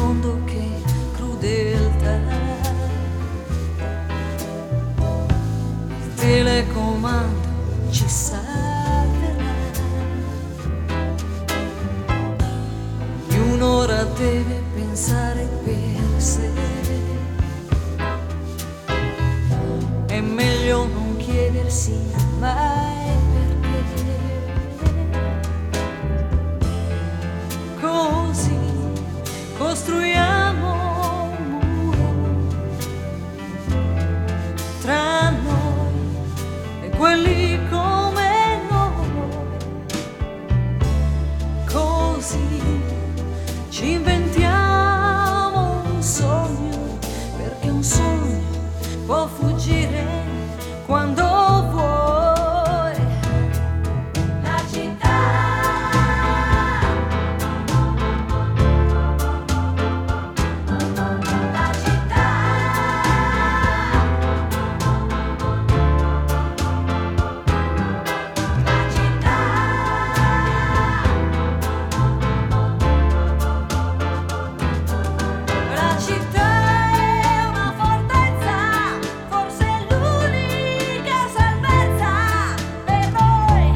mondo che crudeltà. Il telecomando ci salverà. Ognuno ora deve pensare per sé. È meglio non chiedersi mai perché. Così costruiamo un muro tra noi e quelli come noi. Così ci inventiamo un sogno, perché un sogno può fuggire quando vuoi. La città, la città, la città. La città è una fortezza, forse è l'unica salvezza per noi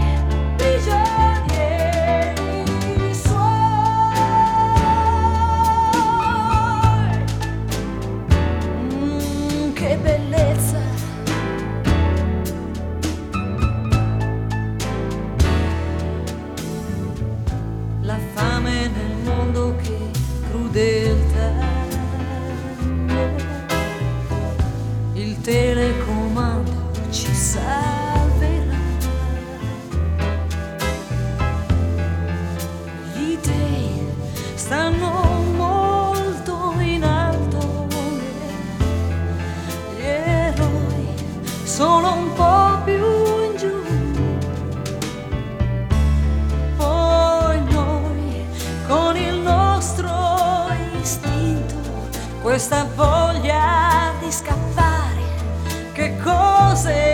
prigionieri suoi. Che bellezza! La fame nel mondo che crudeltà. Il telecomando ci salverà. Gli dei stanno molto in alto, gli eroi sono un po' più in giù. Poi noi con il nostro istinto, questa voglia di scappare, che cose